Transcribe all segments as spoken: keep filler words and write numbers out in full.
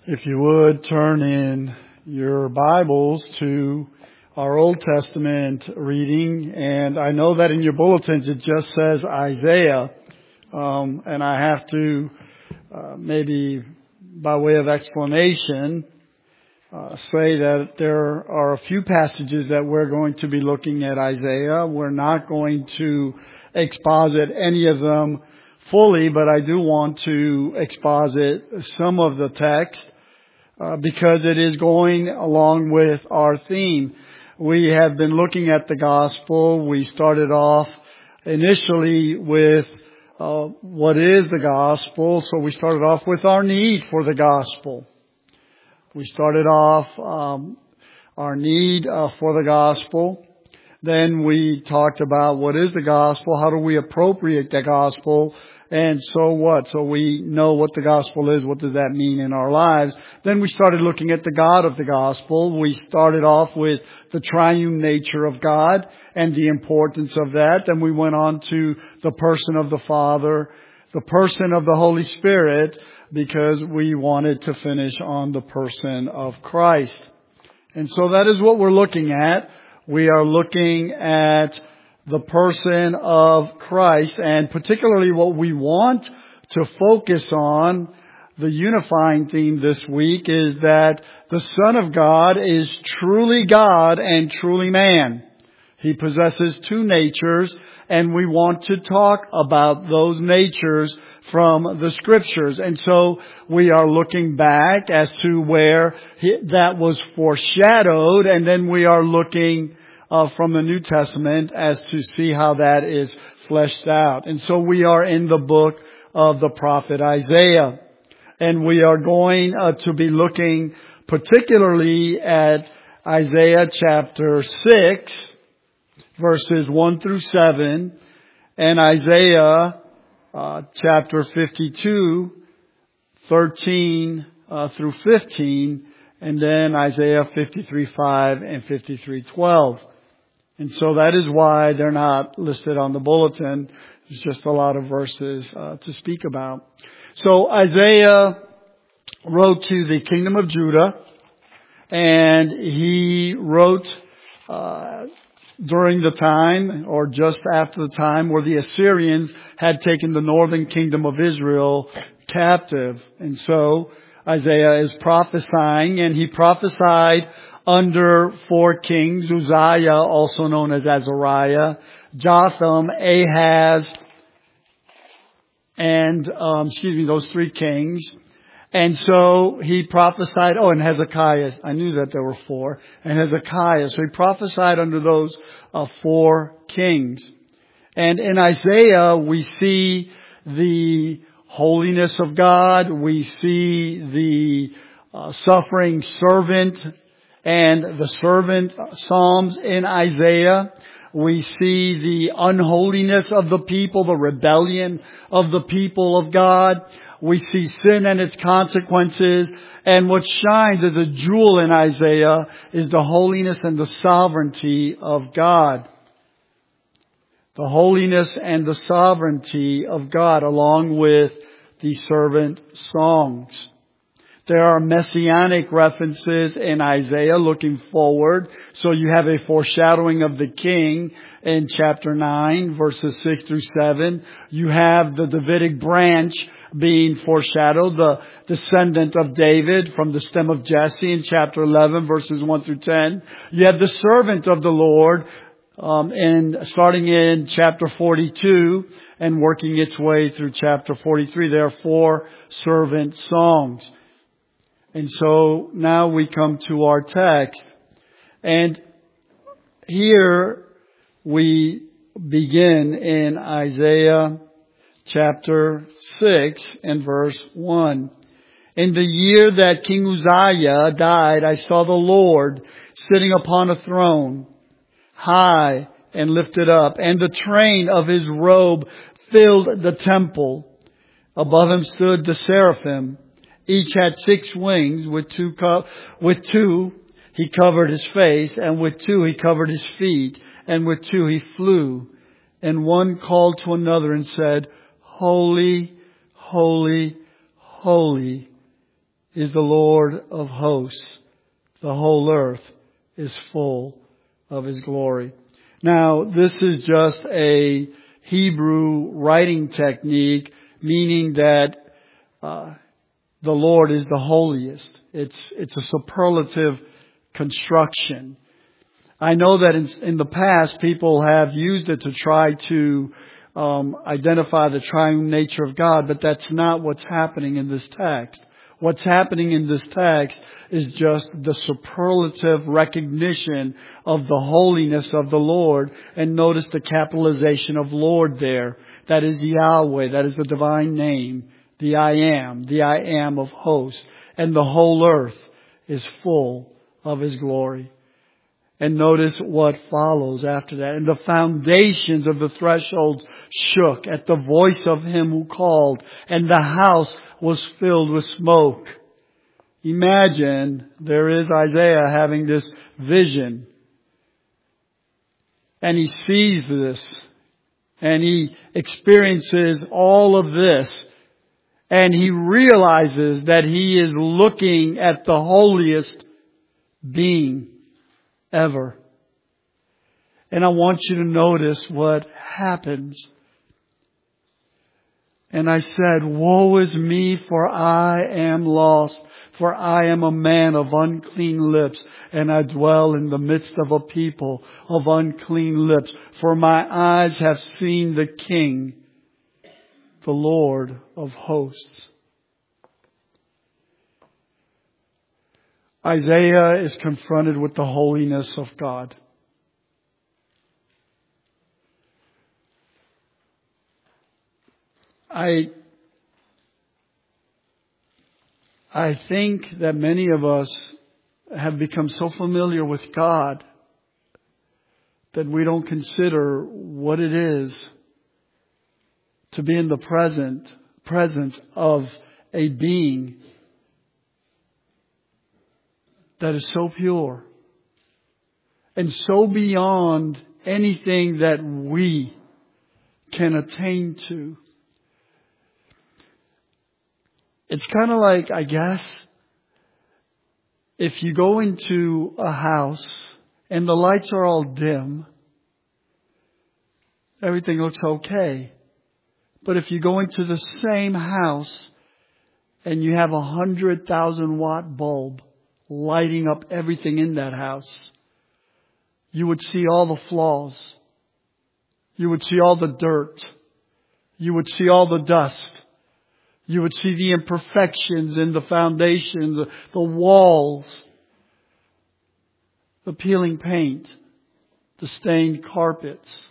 If you would turn in your Bibles to our Old Testament reading, and I know that in your bulletins it just says Isaiah, um, and I have to uh, maybe by way of explanation uh, say that there are a few passages that we're going to be looking at Isaiah. We're not going to exposit any of them fully, but I do want to exposit some of the text uh, because it is going along with our theme. We have been looking at the gospel. We started off initially with uh, what is the gospel. So we started off with our need for the gospel. We started off um, our need uh, for the gospel. Then we talked about what is the gospel, how do we appropriate the gospel, and so what? So we know what the gospel is, what does that mean in our lives. Then we started looking at the God of the gospel. We started off with the triune nature of God and the importance of that. Then we went on to the person of the Father, the person of the Holy Spirit, because we wanted to finish on the person of Christ. And so that is what we're looking at. We are looking at the person of Christ, and particularly what we want to focus on, the unifying theme this week, is that the Son of God is truly God and truly man. He possesses two natures, and we want to talk about those natures from the Scriptures. And so we are looking back as to where he, that was foreshadowed, and then we are looking uh, from the New Testament as to see how that is fleshed out. And so we are in the book of the prophet Isaiah, and we are going uh, to be looking particularly at Isaiah chapter six, verses one through seven, and Isaiah uh, chapter fifty-two, thirteen uh, through fifteen, and then Isaiah fifty-three five and fifty-three twelve. And so that is why they're not listed on the bulletin. There's just a lot of verses uh, to speak about. So Isaiah wrote to the kingdom of Judah, and he wrote uh during the time, or just after the time, where the Assyrians had taken the northern kingdom of Israel captive. And so Isaiah is prophesying, and he prophesied under four kings: Uzziah, also known as Azariah, Jotham, Ahaz, and, um, excuse me, those three kings. And so he prophesied, oh, and Hezekiah. I knew that there were four. And Hezekiah. So he prophesied under those uh, four kings. And in Isaiah, we see the holiness of God. We see the uh, suffering servant and the servant psalms in Isaiah. We see the unholiness of the people, the rebellion of the people of God. We see sin and its consequences. And what shines as a jewel in Isaiah is the holiness and the sovereignty of God. The holiness and the sovereignty of God, along with the servant songs. There are messianic references in Isaiah looking forward. So you have a foreshadowing of the king in chapter nine, verses six through seven. You have the Davidic branch being foreshadowed, the descendant of David from the stem of Jesse in chapter eleven, verses one through ten. You have the servant of the Lord, um, in starting in chapter forty-two and working its way through chapter forty-three. There are four servant songs. And so now we come to our text. And here we begin in Isaiah chapter six and verse one. In the year that King Uzziah died, I saw the Lord sitting upon a throne, high and lifted up, and the train of his robe filled the temple. Above him stood the seraphim. Each had six wings. With two, co- with two he covered his face, and with two he covered his feet, and with two he flew. And one called to another and said, Holy, holy, holy is the Lord of hosts. The whole earth is full of His glory. Now, this is just a Hebrew writing technique, meaning that uh, the Lord is the holiest. It's it's a superlative construction. I know that in, in the past people have used it to try to um, identify the triune nature of God, but that's not what's happening in this text. What's happening in this text is just the superlative recognition of the holiness of the Lord. And notice the capitalization of Lord there. That is Yahweh. That is the divine name. The I am. The I am of hosts. And the whole earth is full of His glory. And notice what follows after that. And the foundations of the thresholds shook at the voice of Him who called. And the house was filled with smoke. Imagine there is Isaiah having this vision. And he sees this. And he experiences all of this. And he realizes that he is looking at the holiest being ever. And I want you to notice what happens. And I said, woe is me, for I am lost, for I am a man of unclean lips, and I dwell in the midst of a people of unclean lips. For my eyes have seen the King, the Lord of hosts. Isaiah is confronted with the holiness of God. I I think that many of us have become so familiar with God that we don't consider what it is to be in the present presence of a being that is so pure and so beyond anything that we can attain to. It's kind of like, I guess, if you go into a house and the lights are all dim, everything looks okay. But if you go into the same house and you have a hundred thousand watt bulb lighting up everything in that house, you would see all the flaws. You would see all the dirt. You would see all the dust. You would see the imperfections in the foundation, the, the walls, the peeling paint, the stained carpets.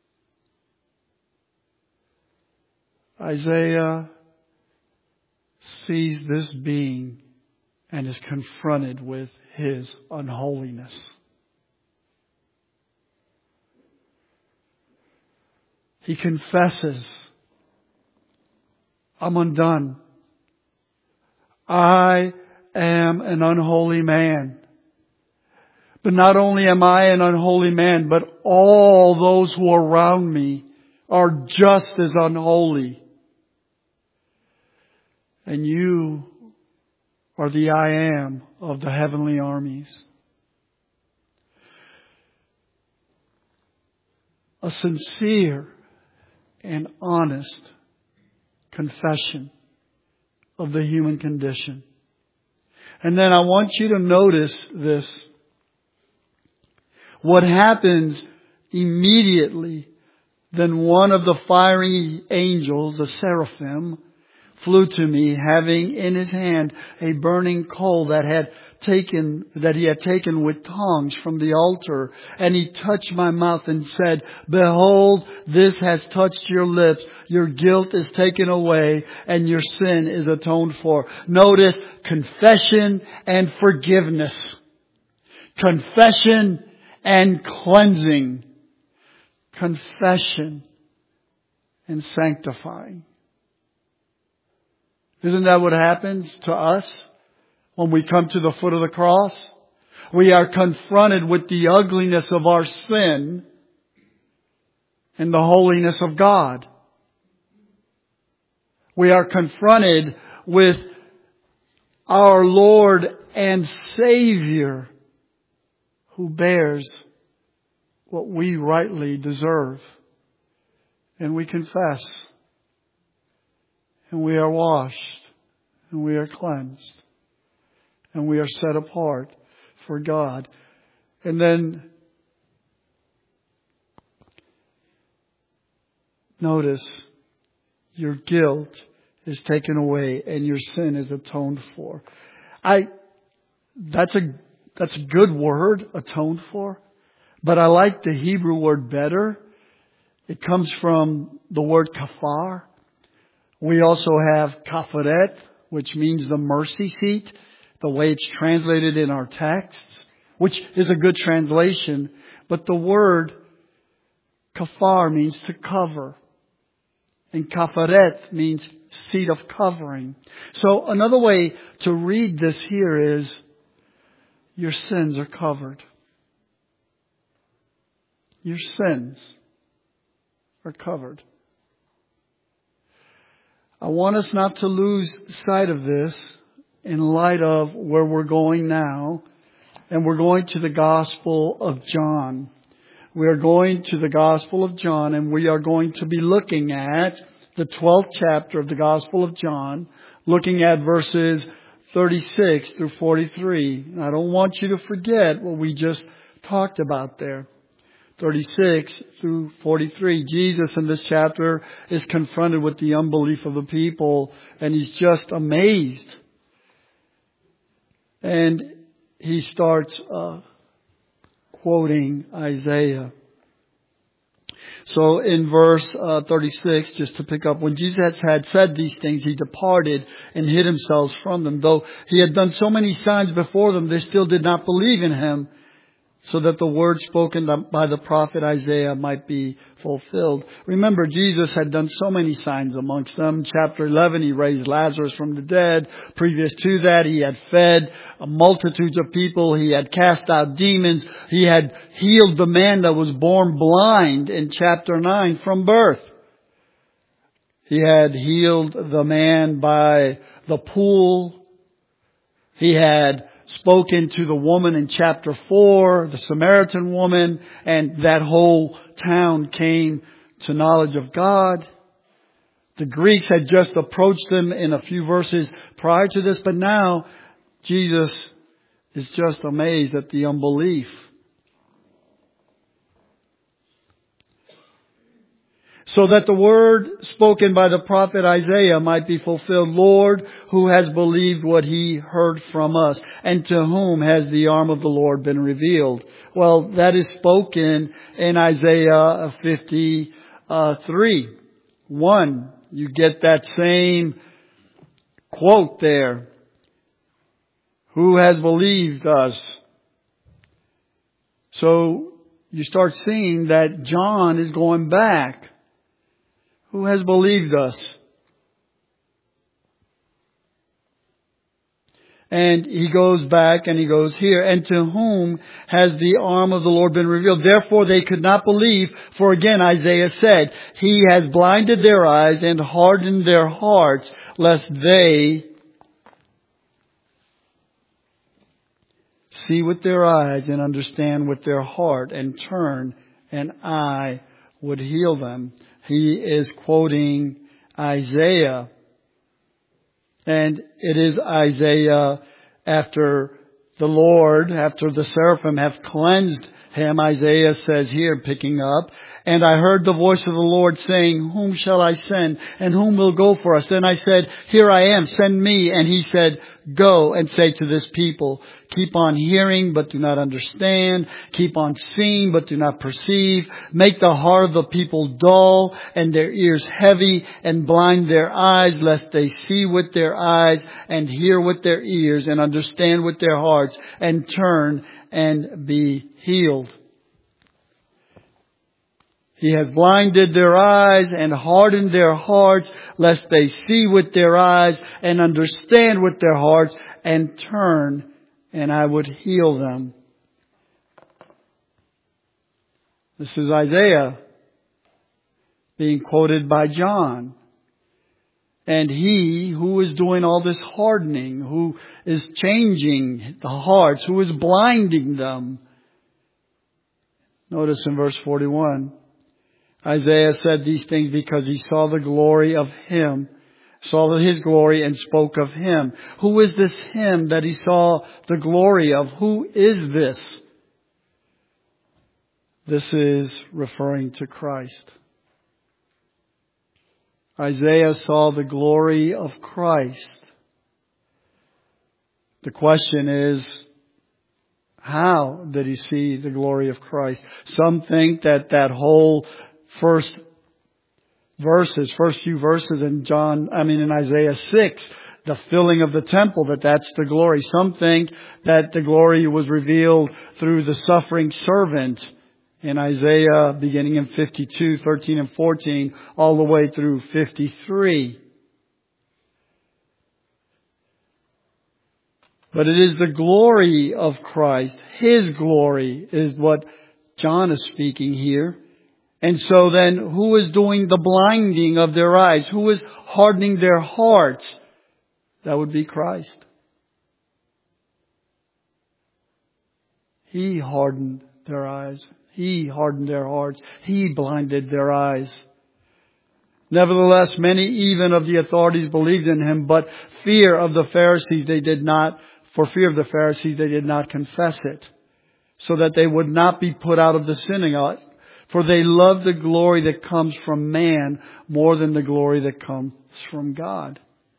Isaiah sees this being and is confronted with his unholiness. He confesses, I'm undone. I am an unholy man. But not only am I an unholy man, but all those who are around me are just as unholy. And you are the I am of the heavenly armies. A sincere and honest confession of the human condition. And then I want you to notice this. What happens immediately, then one of the fiery angels, a seraphim, flew to me, having in his hand a burning coal that had taken, that he had taken with tongs from the altar. And he touched my mouth and said, behold, this has touched your lips. Your guilt is taken away and your sin is atoned for. Notice confession and forgiveness. Confession and cleansing. Confession and sanctifying. Isn't that what happens to us when we come to the foot of the cross? We are confronted with the ugliness of our sin and the holiness of God. We are confronted with our Lord and Savior, who bears what we rightly deserve. And we confess. And we are washed. And we are cleansed. And we are set apart for God. And then notice, your guilt is taken away and your sin is atoned for. I, that's a, that's a good word, atoned for. But I like the Hebrew word better. It comes from the word kafar. We also have kafaret, which means the mercy seat, the way it's translated in our texts, which is a good translation. But the word kafar means to cover. And kafaret means seat of covering. So another way to read this here is, your sins are covered. Your sins are covered. I want us not to lose sight of this in light of where we're going now. And we're going to the Gospel of John. We are going to the Gospel of John, and we are going to be looking at the twelfth chapter of the Gospel of John, looking at verses thirty-six through forty-three. I don't want you to forget what we just talked about there. thirty-six through forty-three. Jesus in this chapter is confronted with the unbelief of the people, and he's just amazed. And he starts uh, quoting Isaiah. So in verse uh, thirty-six, just to pick up, when Jesus had said these things, he departed and hid himself from them. Though he had done so many signs before them, they still did not believe in him, so that the word spoken by the prophet Isaiah might be fulfilled. Remember, Jesus had done so many signs amongst them. Chapter eleven, he raised Lazarus from the dead. Previous to that, he had fed multitudes of people. He had cast out demons. He had healed the man that was born blind in chapter nine from birth. He had healed the man by the pool. He had spoken to the woman in chapter four, the Samaritan woman, and that whole town came to knowledge of God. The Greeks had just approached him in a few verses prior to this, but now Jesus is just amazed at the unbelief. So that the word spoken by the prophet Isaiah might be fulfilled. Lord, who has believed what he heard from us? And to whom has the arm of the Lord been revealed? Well, that is spoken in Isaiah fifty-three. One, you get that same quote there. Who has believed us? So you start seeing that John is going back. Who has believed us? And he goes back and he goes here. And to whom has the arm of the Lord been revealed? Therefore they could not believe. For again Isaiah said, He has blinded their eyes and hardened their hearts, lest they see with their eyes and understand with their heart and turn, and I would heal them. He is quoting Isaiah. And it is Isaiah after the Lord, after the seraphim have cleansed him. Isaiah says here, picking up, and I heard the voice of the Lord saying, whom shall I send? And whom will go for us? Then I said, here I am, send me. And he said, go and say to this people, keep on hearing, but do not understand. Keep on seeing, but do not perceive. Make the heart of the people dull and their ears heavy, and blind their eyes, lest they see with their eyes and hear with their ears and understand with their hearts and turn and be healed. He has blinded their eyes and hardened their hearts, lest they see with their eyes and understand with their hearts and turn, and I would heal them. This is Isaiah being quoted by John. And He who is doing all this hardening, who is changing the hearts, who is blinding them. Notice in verse forty-one, Isaiah said these things because he saw the glory of Him, saw His glory and spoke of Him. Who is this Him that he saw the glory of? Who is this? This is referring to Christ. Isaiah saw the glory of Christ. The question is, how did he see the glory of Christ? Some think that that whole first verses, first few verses in John, I mean in Isaiah six, the filling of the temple, that that's the glory. Some think that the glory was revealed through the suffering servant in Isaiah beginning in fifty-two, thirteen and fourteen, all the way through fifty-three. But it is the glory of Christ. His glory is what John is speaking here. And so then, who is doing the blinding of their eyes? Who is hardening their hearts? That would be Christ. He hardened their eyes. He hardened their hearts. He blinded their eyes. Nevertheless, many even of the authorities believed in Him, but fear of the Pharisees, they did not, for fear of the Pharisees, they did not confess it, so that they would not be put out of the synagogue. For they love the glory that comes from man more than the glory that comes from God.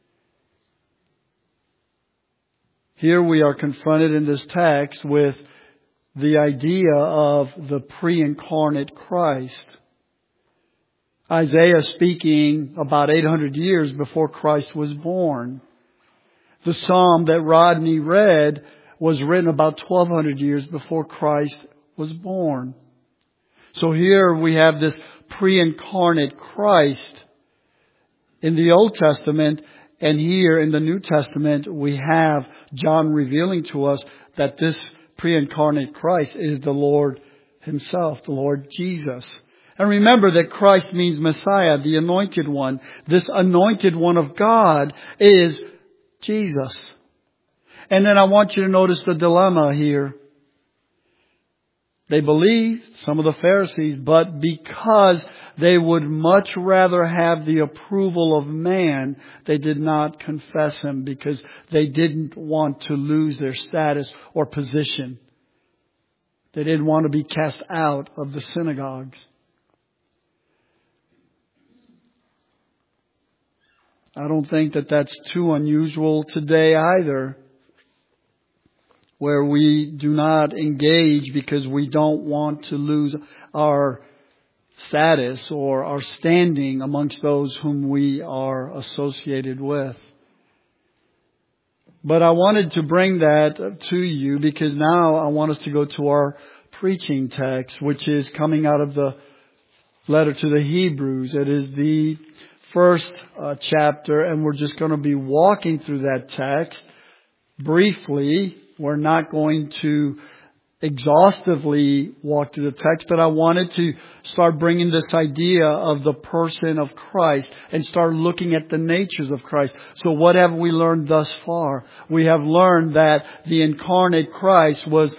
Here we are confronted in this text with the idea of the pre-incarnate Christ. Isaiah speaking about eight hundred years before Christ was born. The psalm that Rodney read was written about twelve hundred years before Christ was born. So here we have this pre-incarnate Christ in the Old Testament, and here in the New Testament we have John revealing to us that this pre-incarnate Christ is the Lord Himself, the Lord Jesus. And remember that Christ means Messiah, the anointed one. This anointed one of God is Jesus. And then I want you to notice the dilemma here. They believed, some of the Pharisees, but because they would much rather have the approval of man, they did not confess Him because they didn't want to lose their status or position. They didn't want to be cast out of the synagogues. I don't think that that's too unusual today either, where we do not engage because we don't want to lose our status or our standing amongst those whom we are associated with. But I wanted to bring that to you because now I want us to go to our preaching text, which is coming out of the letter to the Hebrews. It is the first uh, chapter, and we're just going to be walking through that text briefly. We're not going to exhaustively walk through the text, but I wanted to start bringing this idea of the person of Christ and start looking at the natures of Christ. So what have we learned thus far? We have learned that the incarnate Christ was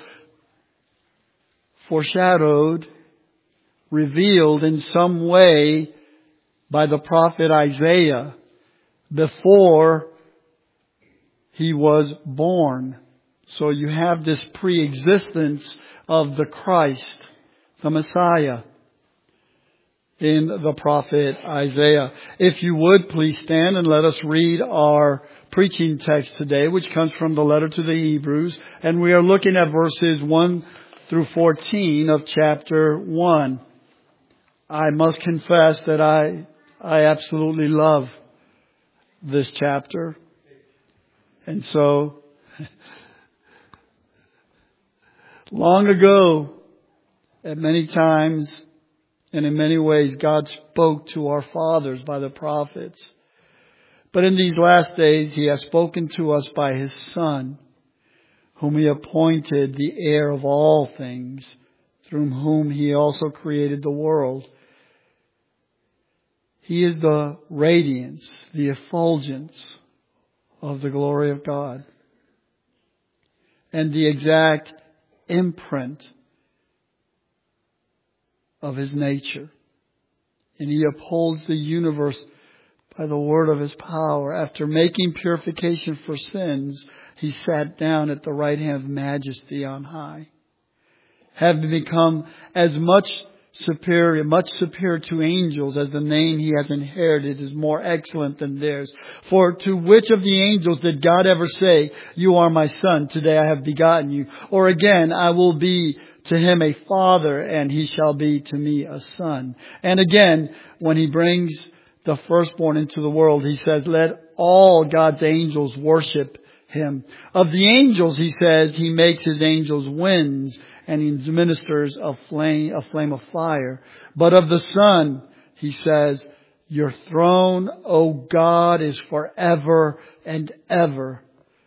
foreshadowed, revealed in some way by the prophet Isaiah before He was born. So you have this pre-existence of the Christ, the Messiah, in the prophet Isaiah. If you would, please stand and let us read our preaching text today, which comes from the letter to the Hebrews. And we are looking at verses one through fourteen of chapter one. I must confess that I, I absolutely love this chapter. And so, long ago, at many times and in many ways, God spoke to our fathers by the prophets. But in these last days, He has spoken to us by His Son, whom He appointed the heir of all things, through whom He also created the world. He is the radiance, the effulgence of the glory of God, and the exact imprint of His nature. And He upholds the universe by the word of His power. After making purification for sins, He sat down at the right hand of majesty on high, having become as much superior, much superior to angels, as the name He has inherited is more excellent than theirs. For to which of the angels did God ever say, "You are my son, today I have begotten you"? Or again, "I will be to him a father, and he shall be to me a son"? And again, when He brings the firstborn into the world, He says, "Let all God's angels worship Him." Of the angels, He says, He makes His angels winds, and He ministers a flame, a flame of fire. But of the Son, He says, "Your throne, O God, is forever and ever.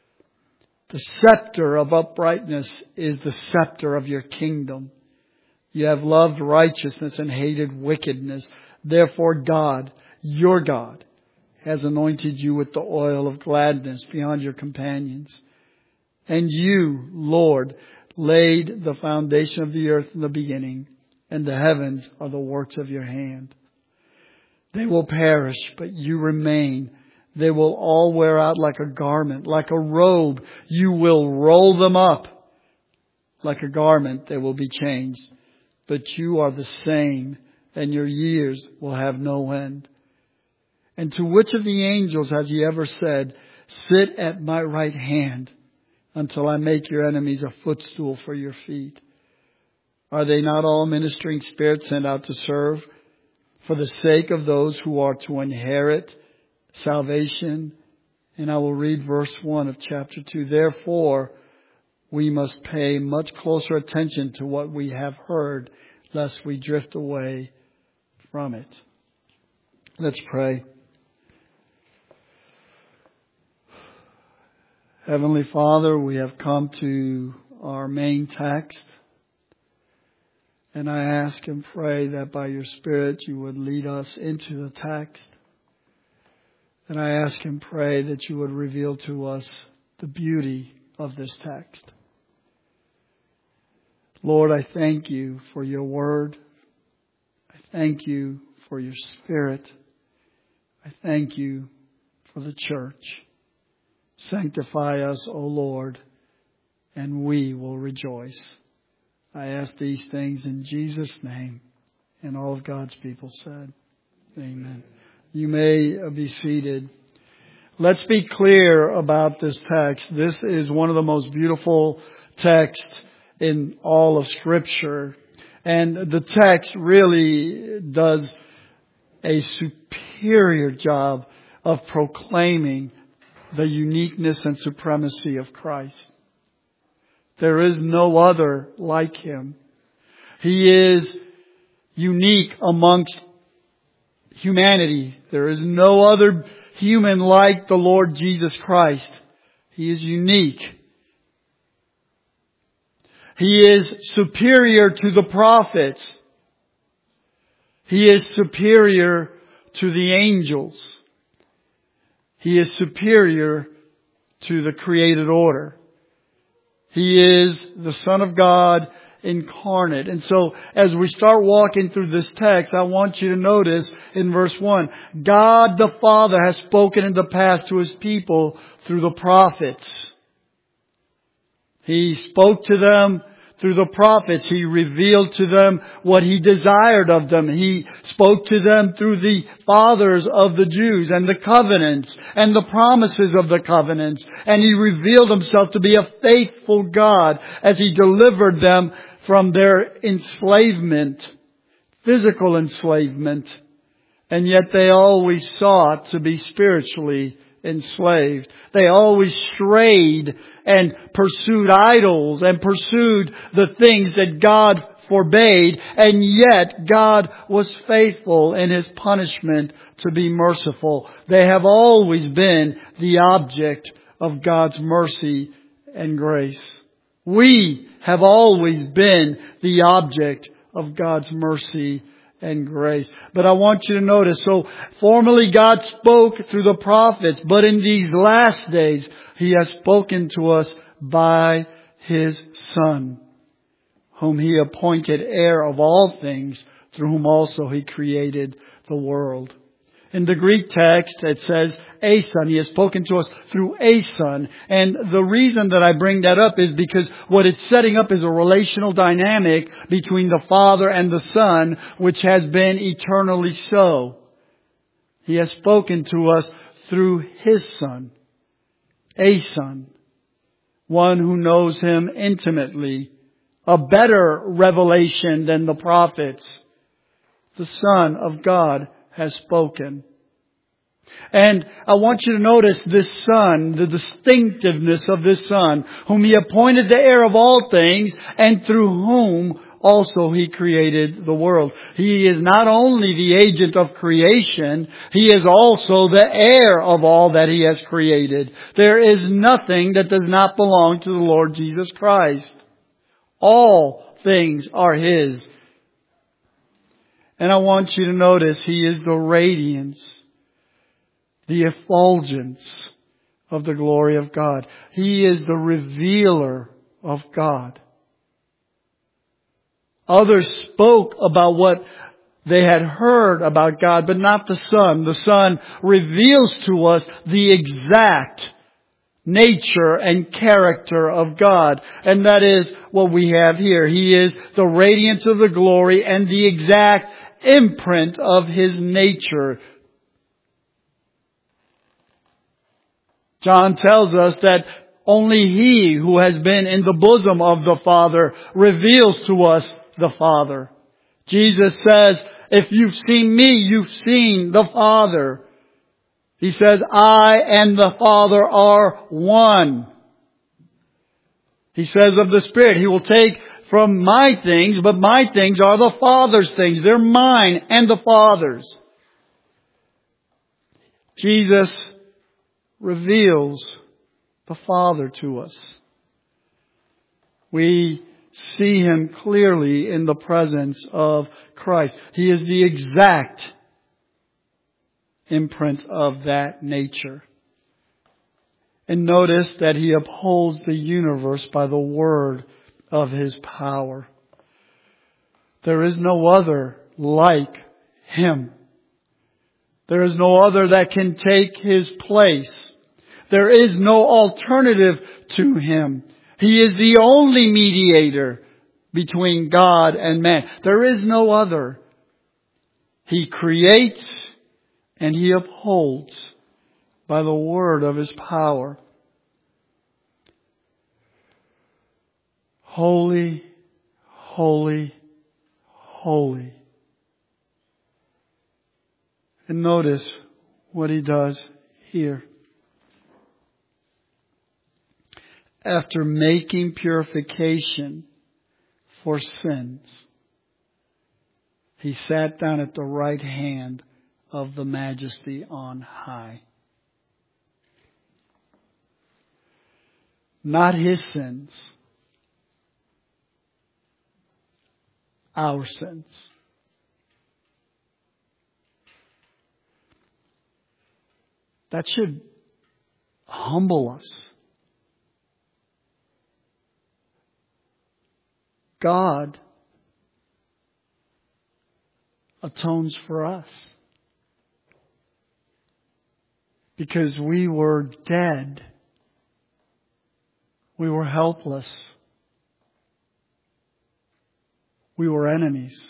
The scepter of uprightness is the scepter of your kingdom. You have loved righteousness and hated wickedness. Therefore God, your God, has anointed you with the oil of gladness beyond your companions. And you, Lord, laid the foundation of the earth in the beginning, and the heavens are the works of your hand. They will perish, but you remain. They will all wear out like a garment, like a robe. You will roll them up. Like a garment, they will be changed. But you are the same, and your years will have no end. And to which of the angels has He ever said, "Sit at my right hand until I make your enemies a footstool for your feet"? Are they not all ministering spirits sent out to serve for the sake of those who are to inherit salvation? And I will read verse one of chapter two. Therefore, we must pay much closer attention to what we have heard, lest we drift away from it. Let's pray. Heavenly Father, we have come to our main text. And I ask and pray that by your Spirit you would lead us into the text. And I ask and pray that you would reveal to us the beauty of this text. Lord, I thank you for your word. I thank you for your Spirit. I thank you for the church. Sanctify us, O Lord, and we will rejoice. I ask these things in Jesus' name. And all of God's people said, amen. You may be seated. Let's be clear about this text. This is one of the most beautiful texts in all of Scripture. And the text really does a superior job of proclaiming the uniqueness and supremacy of Christ. There is no other like Him. He is unique amongst humanity. There is no other human like the Lord Jesus Christ. He is unique. He is superior to the prophets. He is superior to the angels. He is superior to the created order. He is the Son of God incarnate. And so as we start walking through this text, I want you to notice in verse one, God the Father has spoken in the past to His people through the prophets. He spoke to them through the prophets. He revealed to them what He desired of them. He spoke to them through the fathers of the Jews and the covenants and the promises of the covenants. And He revealed Himself to be a faithful God as He delivered them from their enslavement, physical enslavement. And yet they always sought to be spiritually enslaved. They always strayed and pursued idols and pursued the things that God forbade. And yet God was faithful in His punishment to be merciful. They have always been the object of God's mercy and grace. We have always been the object of God's mercy and grace. But I want you to notice, so formerly God spoke through the prophets, but in these last days He has spoken to us by His Son, whom He appointed heir of all things, through whom also He created the world. In the Greek text, it says, a son. He has spoken to us through a son. And the reason that I bring that up is because what it's setting up is a relational dynamic between the Father and the Son, which has been eternally so. He has spoken to us through His Son, a son, one who knows Him intimately, a better revelation than the prophets. The Son of God has spoken. And I want you to notice this Son, the distinctiveness of this Son, whom He appointed the heir of all things, and through whom also He created the world. He is not only the agent of creation, He is also the heir of all that He has created. There is nothing that does not belong to the Lord Jesus Christ. All things are His. And I want you to notice He is the radiance, the effulgence of the glory of God. He is the revealer of God. Others spoke about what they had heard about God, but not the Son. The Son reveals to us the exact nature and character of God. And that is what we have here. He is the radiance of the glory and the exact imprint of His nature. John tells us that only He who has been in the bosom of the Father reveals to us the Father. Jesus says, if you've seen me, you've seen the Father. He says, I and the Father are one. He says of the Spirit, He will take from my things, but my things are the Father's things. They're mine and the Father's. Jesus reveals the Father to us. We see Him clearly in the presence of Christ. He is the exact imprint of that nature. And notice that He upholds the universe by the word of His power. There is no other like Him. There is no other that can take His place. There is no alternative to Him. He is the only mediator between God and man. There is no other. He creates and He upholds by the word of His power. Holy, holy, holy. And notice what He does here. After making purification for sins, He sat down at the right hand of the Majesty on high. Not His sins, our sins. That should humble us. God atones for us because we were dead. We were helpless. We were enemies.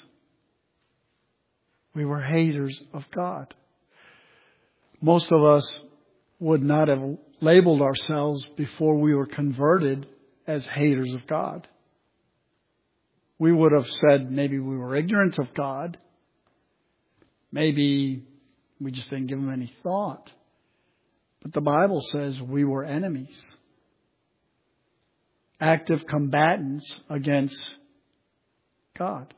We were haters of God. Most of us would not have labeled ourselves before we were converted as haters of God. We would have said maybe we were ignorant of God. Maybe we just didn't give Him any thought. But the Bible says we were enemies. Active combatants against God.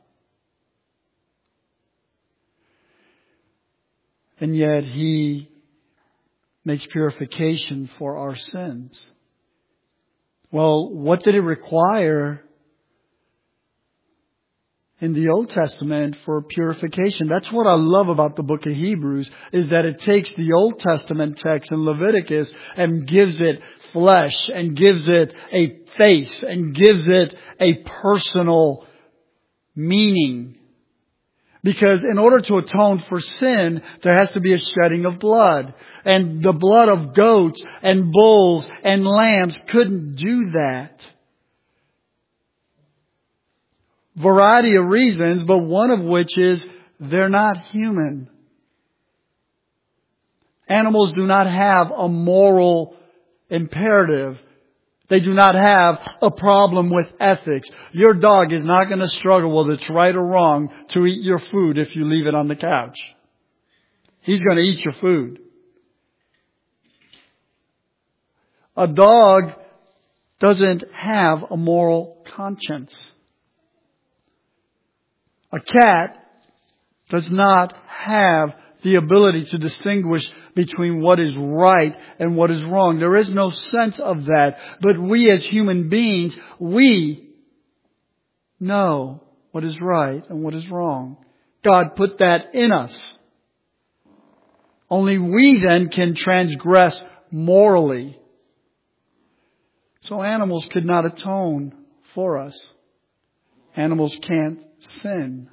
And yet He makes purification for our sins. Well, what did it require in the Old Testament for purification. That's what I love about the book of Hebrews, is that it takes the Old Testament text in Leviticus and gives it flesh and gives it a face and gives it a personal meaning. Because in order to atone for sin, there has to be a shedding of blood. And the blood of goats and bulls and lambs couldn't do that. Variety of reasons, but one of which is they're not human. Animals do not have a moral imperative. They do not have a problem with ethics. Your dog is not going to struggle whether it's right or wrong to eat your food if you leave it on the couch. He's going to eat your food. A dog doesn't have a moral conscience. A cat does not have the ability to distinguish between what is right and what is wrong. There is no sense of that. But we as human beings, we know what is right and what is wrong. God put that in us. Only we then can transgress morally. So animals could not atone for us. Animals can't sin.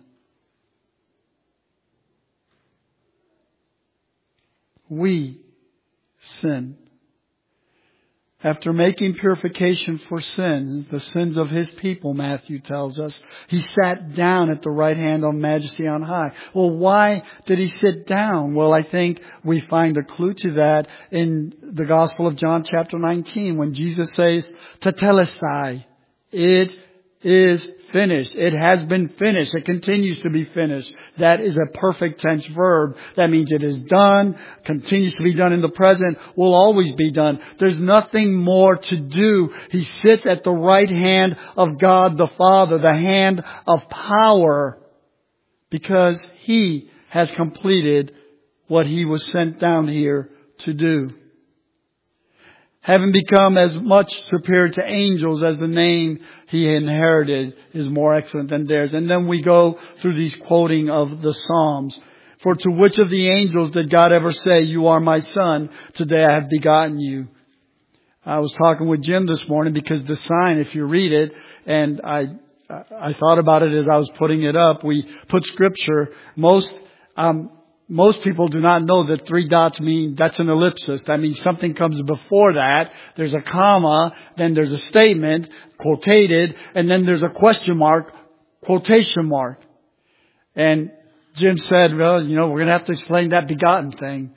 We sin. After making purification for sins, the sins of His people, Matthew tells us, He sat down at the right hand of Majesty on high. Well, why did He sit down? Well, I think we find a clue to that in the Gospel of John chapter nineteen, when Jesus says, Tetelestai, it is finished. It has been finished. It continues to be finished. That is a perfect tense verb. That means it is done, continues to be done in the present, will always be done. There's nothing more to do. He sits at the right hand of God the Father, the hand of power, because He has completed what He was sent down here to do. Having become as much superior to angels as the name He inherited is more excellent than theirs. And then we go through these quoting of the Psalms. For to which of the angels did God ever say, you are my son, today I have begotten you? I was talking with Jim this morning because the sign, if you read it, and I I thought about it as I was putting it up, we put scripture, most um Most people do not know that three dots mean that's an ellipsis. That means something comes before that. There's a comma, then there's a statement, quotated, and then there's a question mark, quotation mark. And Jim said, well, you know, we're going to have to explain that begotten thing.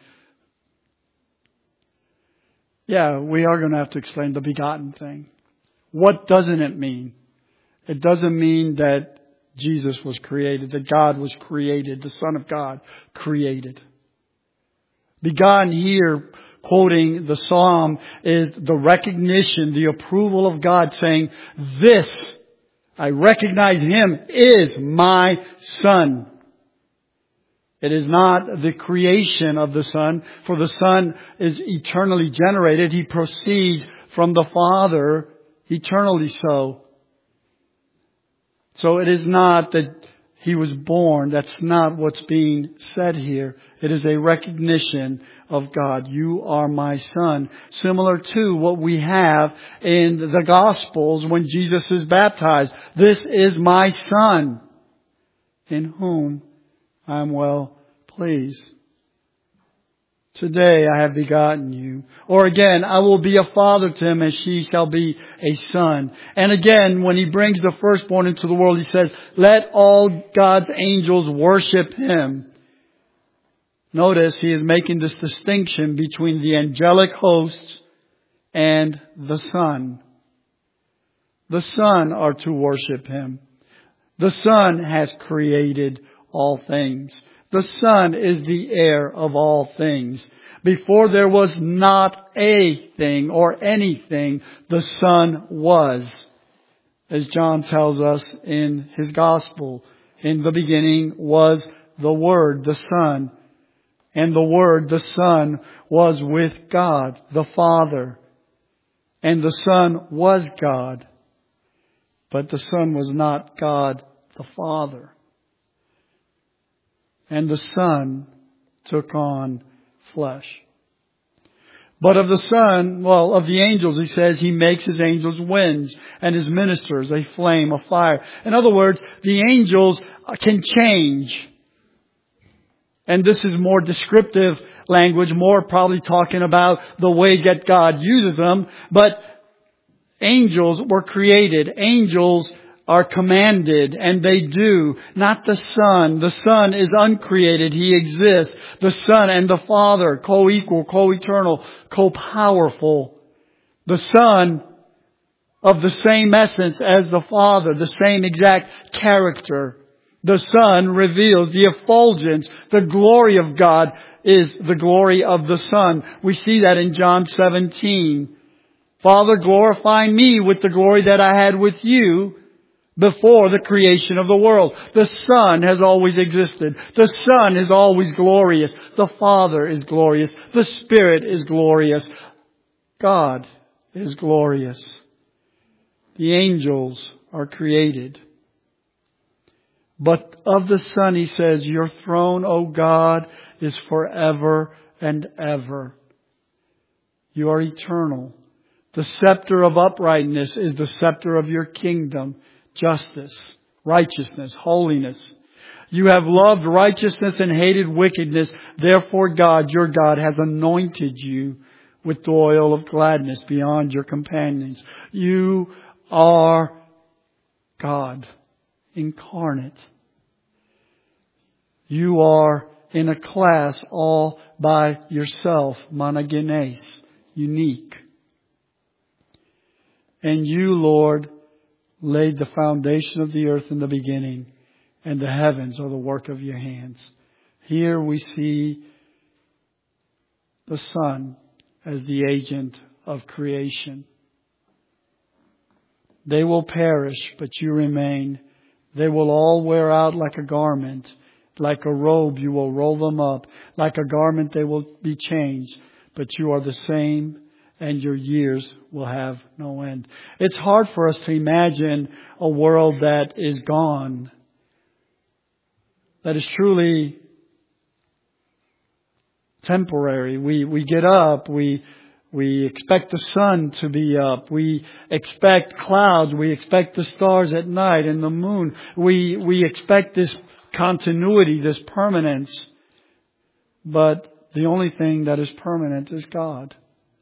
Yeah, we are going to have to explain the begotten thing. What doesn't it mean? It doesn't mean that Jesus was created, that God was created, the Son of God created. Begotten here, quoting the Psalm, is the recognition, the approval of God saying, this, I recognize Him, is my Son. It is not the creation of the Son, for the Son is eternally generated. He proceeds from the Father, eternally so. So it is not that He was born. That's not what's being said here. It is a recognition of God. You are my Son. Similar to what we have in the Gospels when Jesus is baptized. This is my Son, in whom I am well pleased. Today I have begotten you. Or again, I will be a father to him, and she shall be a son. And again, when He brings the firstborn into the world, He says, let all God's angels worship Him. Notice He is making this distinction between the angelic hosts and the Son. The Son are to worship Him. The Son has created all things. The Son is the heir of all things. Before there was not a thing or anything, the Son was. As John tells us in his Gospel, in the beginning was the Word, the Son. And the Word, the Son, was with God, the Father. And the Son was God. But the Son was not God the Father. And the Son took on flesh. But of the Son, well, of the angels, he says he makes his angels winds and his ministers a flame, a fire. In other words, the angels can change. And this is more descriptive language, more probably talking about the way that God uses them. But angels were created. Angels are commanded, and they do. Not the Son. The Son is uncreated. He exists. The Son and the Father, co-equal, co-eternal, co-powerful. The Son of the same essence as the Father, the same exact character. The Son reveals the effulgence, the glory of God is the glory of the Son. We see that in John seventeen. Father, glorify me with the glory that I had with you before the creation of the world. The Son has always existed. The Son is always glorious. The Father is glorious. The Spirit is glorious. God is glorious. The angels are created. But of the Son, he says, your throne, O God, is forever and ever. You are eternal. The scepter of uprightness is the scepter of your kingdom. Justice, righteousness, holiness. You have loved righteousness and hated wickedness. Therefore God, your God, has anointed you with the oil of gladness beyond your companions. You are God incarnate. You are in a class all by yourself, monogenes, unique. And you, Lord, laid the foundation of the earth in the beginning, and the heavens are the work of your hands. Here we see the Son as the agent of creation. They will perish, but you remain. They will all wear out like a garment. Like a robe, you will roll them up. Like a garment, they will be changed. But you are the same, and your years will have no end. It's hard for us to imagine a world that is gone. That is truly temporary. We, we get up, we, we expect the sun to be up, we expect clouds, we expect the stars at night and the moon. We, we expect this continuity, this permanence. But the only thing that is permanent is God.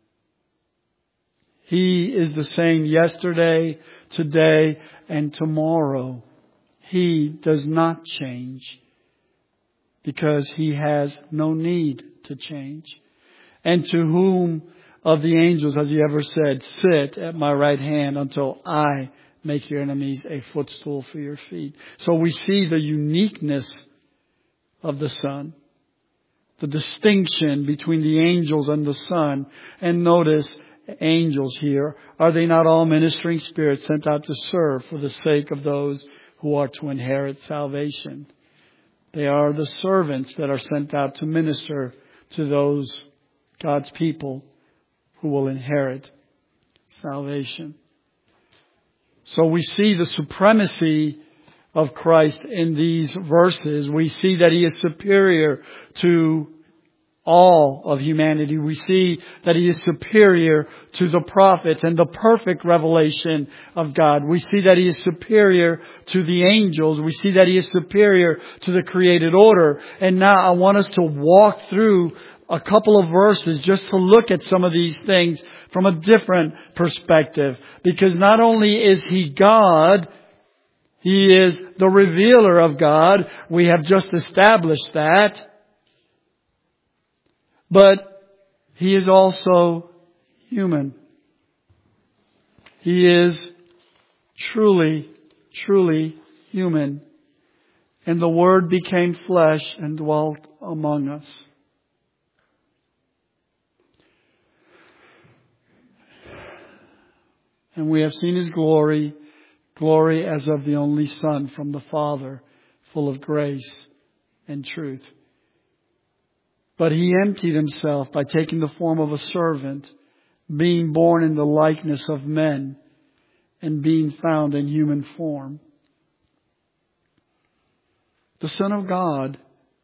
He is the same yesterday, today, and tomorrow. He does not change because He has no need to change. And to whom of the angels has He ever said, sit at my right hand until I make your enemies a footstool for your feet? So we see the uniqueness of the Son, the distinction between the angels and the Son. And notice, angels here, are they not all ministering spirits sent out to serve for the sake of those who are to inherit salvation? They are the servants that are sent out to minister to those God's people who will inherit salvation. So we see the supremacy of Christ in these verses. We see that He is superior to all of humanity. We see that He is superior to the prophets and the perfect revelation of God. We see that He is superior to the angels. We see that He is superior to the created order. And now I want us to walk through a couple of verses just to look at some of these things from a different perspective. Because not only is He God, He is the revealer of God. We have just established that. But He is also human. He is truly, truly human. And the Word became flesh and dwelt among us. And we have seen His glory, glory as of the only Son from the Father, full of grace and truth. But He emptied Himself by taking the form of a servant, being born in the likeness of men, and being found in human form. the Son of God,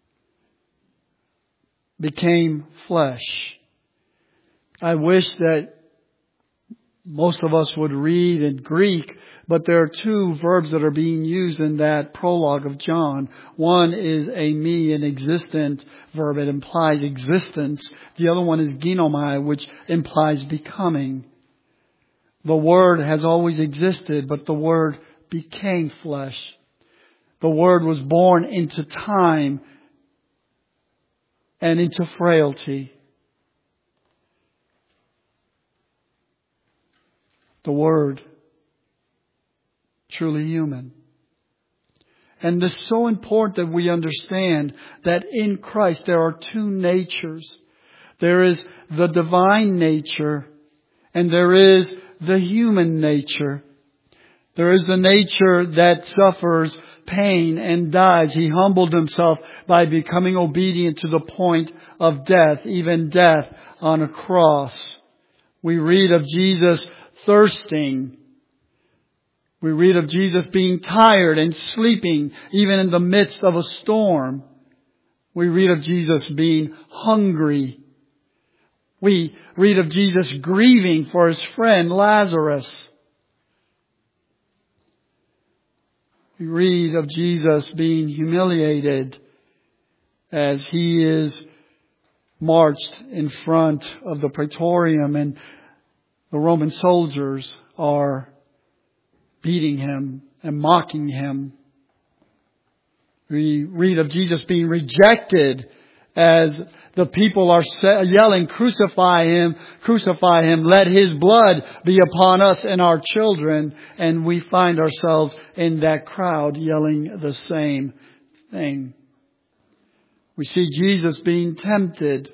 became flesh. I wish that most of us would read in Greek, but there are two verbs that are being used in that prologue of John. One is eimi, an existent verb. It implies existence. The other one is ginomai, which implies becoming. The Word has always existed, but the Word became flesh. The Word was born into time and into frailty. The Word, truly human. And this is so important that we understand that in Christ there are two natures. There is the divine nature and there is the human nature. There is the nature that suffers pain and dies. He humbled Himself by becoming obedient to the point of death, even death on a cross. We read of Jesus thirsting. We read of Jesus being tired and sleeping even in the midst of a storm. We read of Jesus being hungry. We read of Jesus grieving for His friend Lazarus. We read of Jesus being humiliated as He is marched in front of the praetorium and the Roman soldiers are beating Him and mocking Him. We read of Jesus being rejected as the people are yelling, "Crucify Him, crucify Him, let His blood be upon us and our children." And we find ourselves in that crowd yelling the same thing. We see Jesus being tempted.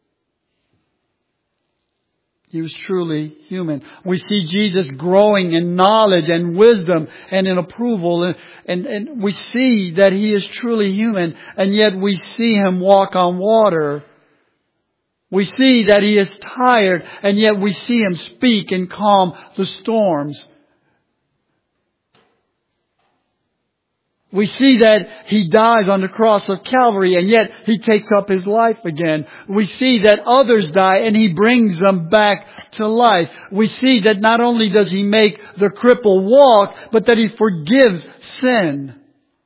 He was truly human. We see Jesus growing in knowledge and wisdom and in approval. And, and, and we see that He is truly human. And yet we see Him walk on water. We see that He is tired. And yet we see Him speak and calm the storms. We see that He dies on the cross of Calvary and yet He takes up His life again. We see that others die and He brings them back to life. We see that not only does He make the cripple walk, but that He forgives sin.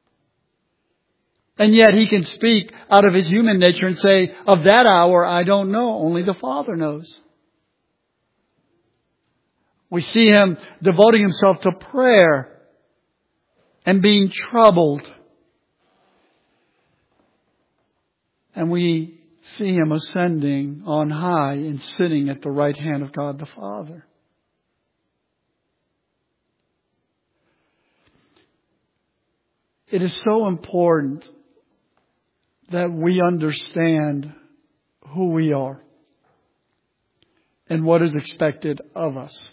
And yet He can speak out of His human nature and say, "Of that hour I don't know, only the Father knows." We see Him devoting Himself to prayer and being troubled. And we see Him ascending on high and sitting at the right hand of God the Father. It is so important that we understand who we are and what is expected of us.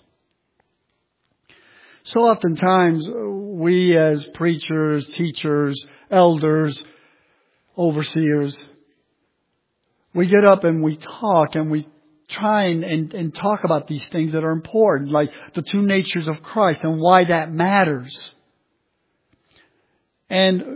So oftentimes we as preachers, teachers, elders, overseers, we get up and we talk and we try and, and, and talk about these things that are important, like the two natures of Christ and why that matters. And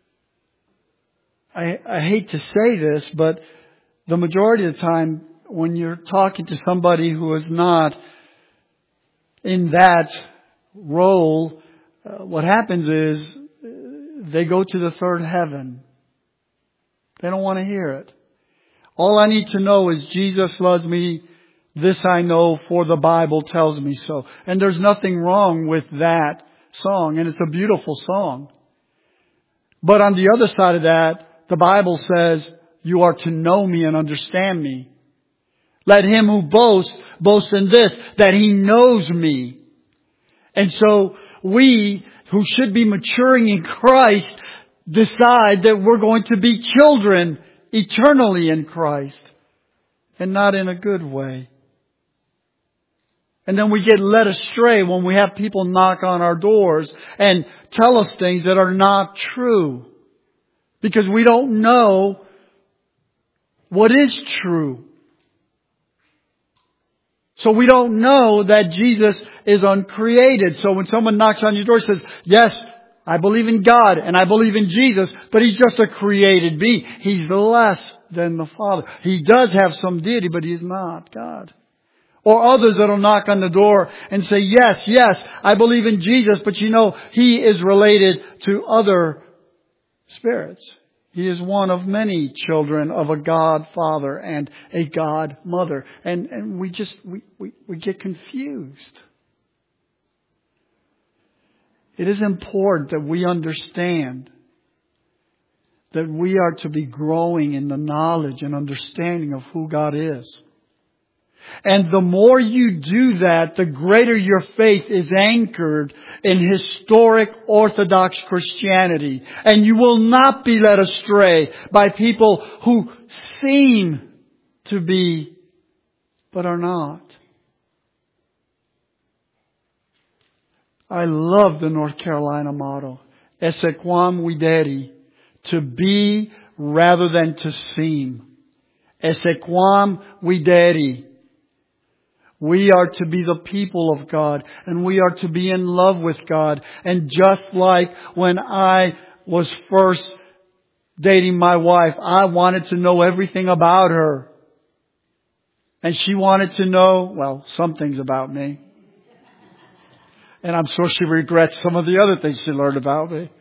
I, I hate to say this, but the majority of the time when you're talking to somebody who is not in that role, uh, what happens is they go to the third heaven. They don't want to hear it. All I need to know is Jesus loves me. This I know, for the Bible tells me so. And there's nothing wrong with that song. And it's a beautiful song. But on the other side of that, the Bible says, you are to know me and understand me. Let him who boasts, boast in this, that he knows me. And so we who should be maturing in Christ decide that we're going to be children eternally in Christ and not in a good way. And then we get led astray when we have people knock on our doors and tell us things that are not true because we don't know what is true. So we don't know that Jesus is uncreated. So when someone knocks on your door and says, yes, I believe in God and I believe in Jesus, but He's just a created being. He's less than the Father. He does have some deity, but He's not God. Or others that'll knock on the door and say, yes, yes, I believe in Jesus, but you know, He is related to other spirits. He is one of many children of a God Father and a God Mother. And, and we just, we, we, we get confused. It is important that we understand that we are to be growing in the knowledge and understanding of who God is. And the more you do that, the greater your faith is anchored in historic Orthodox Christianity. And you will not be led astray by people who seem to be, but are not. I love the North Carolina motto. Esse quam videri. To be rather than to seem. Esse quam videri. We are to be the people of God, and we are to be in love with God. And just like when I was first dating my wife, I wanted to know everything about her. And she wanted to know, well, some things about me. And I'm sure she regrets some of the other things she learned about me.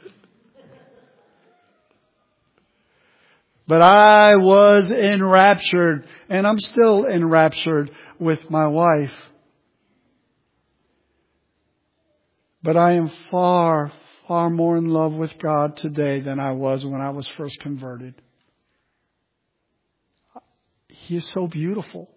But I was enraptured, and I'm still enraptured with my wife. But I am far, far more in love with God today than I was when I was first converted. He is so beautiful.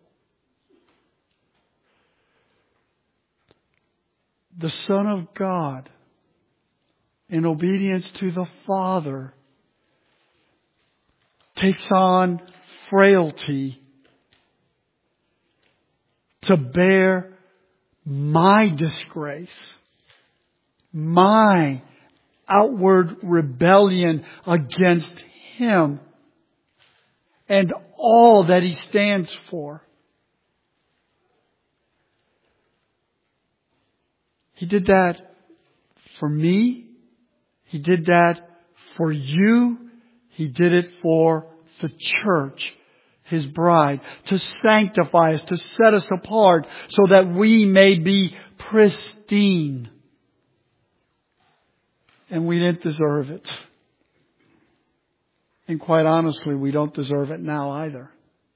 The Son of God, in obedience to the Father, takes on frailty to bear my disgrace, my outward rebellion against Him, and all that He stands for. He did that for me. He did that for you. He did it for the church, His bride, to sanctify us, to set us apart so that we may be pristine. And we didn't deserve it. And quite honestly, we don't deserve it now either.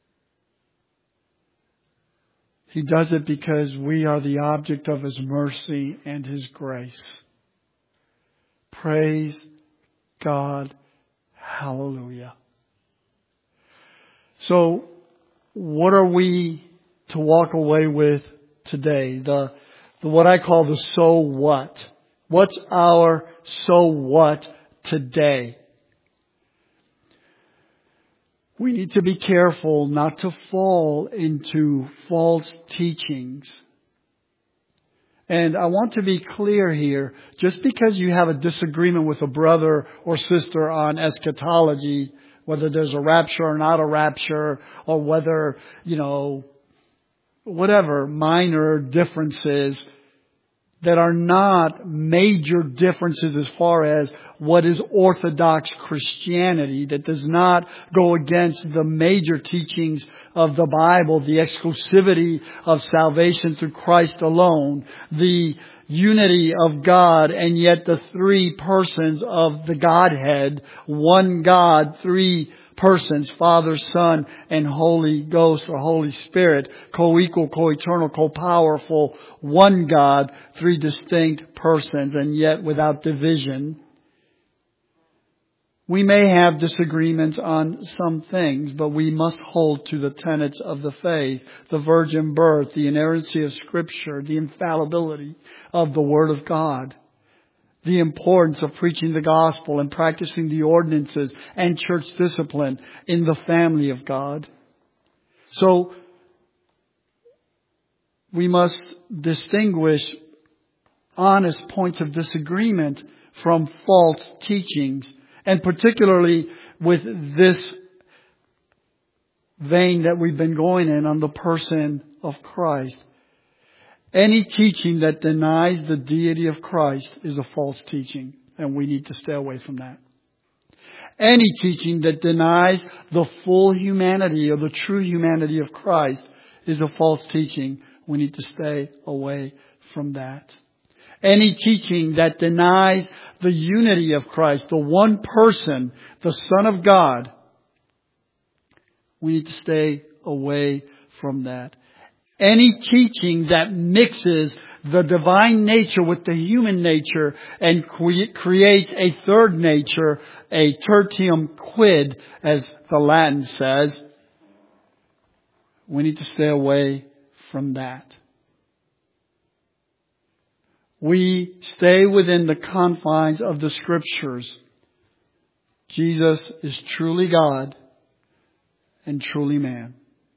He does it because we are the object of His mercy and His grace. Praise God. Hallelujah. So, what are we to walk away with today? The, the what I call the so what. What's our so what today? We need to be careful not to fall into false teachings. And I want to be clear here, just because you have a disagreement with a brother or sister on eschatology, whether there's a rapture or not a rapture, or whether, you know, whatever minor differences that are not major differences as far as what is Orthodox Christianity, that does not go against the major teachings of the Bible, the exclusivity of salvation through Christ alone, the unity of God, and yet the three persons of the Godhead, one God, three persons, Father, Son, and Holy Ghost or Holy Spirit, co-equal, co-eternal, co-powerful, one God, three distinct persons, and yet without division. We may have disagreements on some things, but we must hold to the tenets of the faith, the virgin birth, the inerrancy of Scripture, the infallibility of the Word of God, the importance of preaching the gospel and practicing the ordinances and church discipline in the family of God. So, we must distinguish honest points of disagreement from false teachings. And particularly with this vein that we've been going in on the person of Christ. Any teaching that denies the deity of Christ is a false teaching. And we need to stay away from that. Any teaching that denies the full humanity or the true humanity of Christ is a false teaching. We need to stay away from that. Any teaching that denies the unity of Christ, the one person, the Son of God, we need to stay away from that. Any teaching that mixes the divine nature with the human nature and cre- creates a third nature, a tertium quid, as the Latin says, we need to stay away from that. We stay within the confines of the Scriptures. Jesus is truly God and truly man.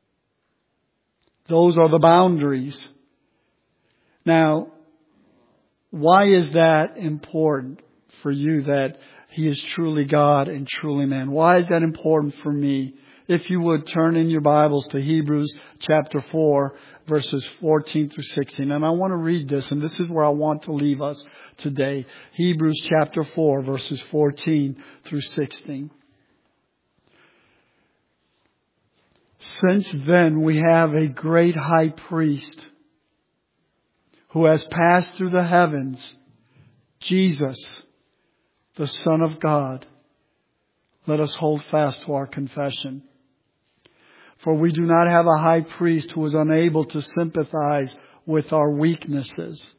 Those are the boundaries. Now, why is that important for you, that He is truly God and truly man? Why is that important for me? If you would turn in your Bibles to Hebrews chapter four, verses fourteen through sixteen. And I want to read this, and this is where I want to leave us today. Hebrews chapter four, verses fourteen through sixteen. Since then we have a great high priest who has passed through the heavens, Jesus, the Son of God. Let us hold fast to our confession. For we do not have a high priest who is unable to sympathize with our weaknesses,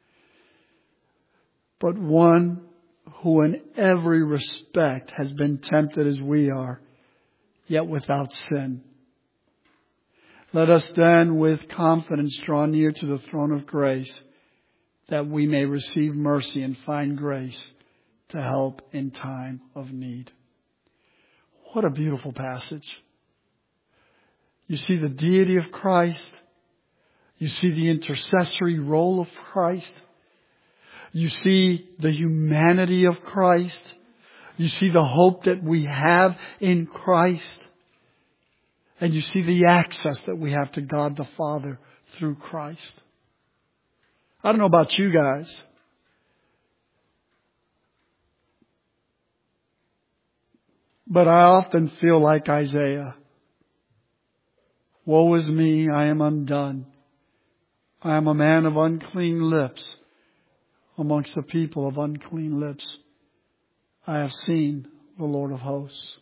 but one who in every respect has been tempted as we are, yet without sin. Let us then with confidence draw near to the throne of grace, that we may receive mercy and find grace to help in time of need. What a beautiful passage. You see the deity of Christ. You see the intercessory role of Christ. You see the humanity of Christ. You see the hope that we have in Christ. And you see the access that we have to God the Father through Christ. I don't know about you guys, but I often feel like Isaiah. Woe is me, I am undone. I am a man of unclean lips amongst the people of unclean lips. I have seen the Lord of hosts.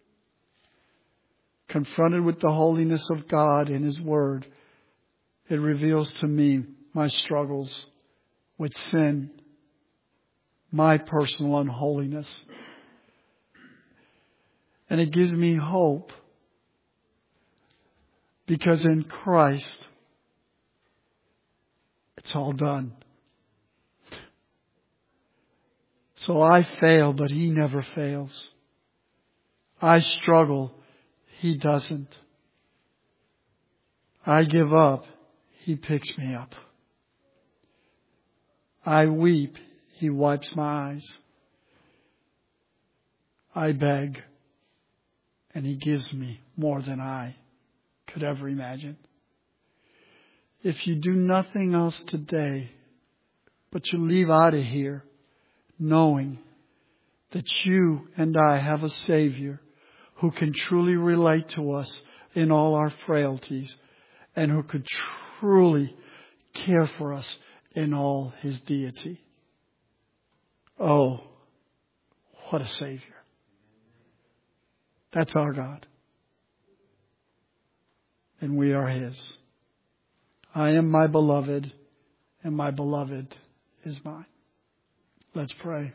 Confronted with the holiness of God in His Word, it reveals to me my struggles with sin, my personal unholiness. And it gives me hope, because in Christ, it's all done. So I fail, but He never fails. I struggle, He doesn't. I give up, He picks me up. I weep, He wipes my eyes. I beg, and He gives me more than I could ever imagine. If you do nothing else today, but you leave out of here knowing that you and I have a Savior who can truly relate to us in all our frailties, and who could truly care for us in all His deity. Oh, what a Savior. That's our God. And we are His. I am my beloved, and my beloved is mine. Let's pray.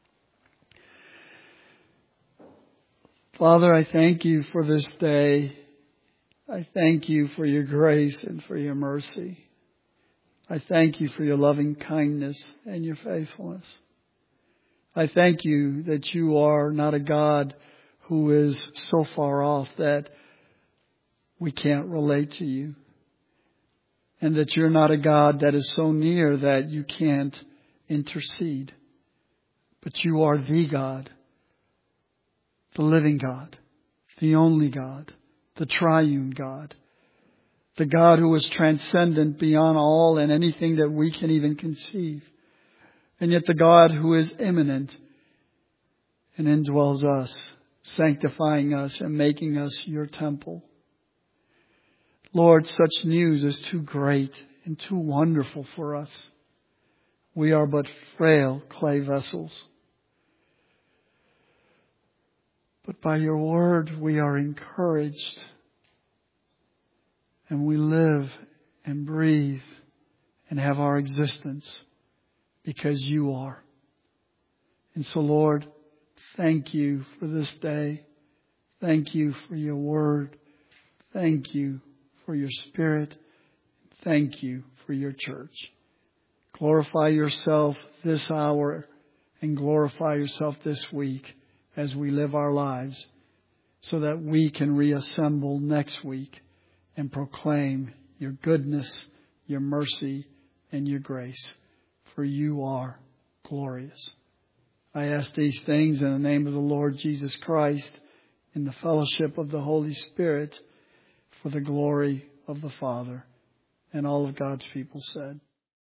Father, I thank You for this day. I thank You for Your grace and for Your mercy. I thank You for Your loving kindness and Your faithfulness. I thank You that You are not a God who is so far off that we can't relate to You. And that You're not a God that is so near that You can't intercede. But You are the God, the living God, the only God, the triune God, the God who is transcendent beyond all and anything that we can even conceive. And yet the God who is immanent and indwells us, sanctifying us and making us your temple. Lord, such news is too great and too wonderful for us. We are but frail clay vessels. But by your word we are encouraged. And we live and breathe and have our existence because you are. And so, Lord, thank you for this day. Thank you for your word. Thank you for your Spirit. Thank you for your church. Glorify yourself this hour and glorify yourself this week as we live our lives so that we can reassemble next week and proclaim your goodness, your mercy, and your grace. For you are glorious. I ask these things in the name of the Lord Jesus Christ, in the fellowship of the Holy Spirit, for the glory of the Father. And all of God's people said.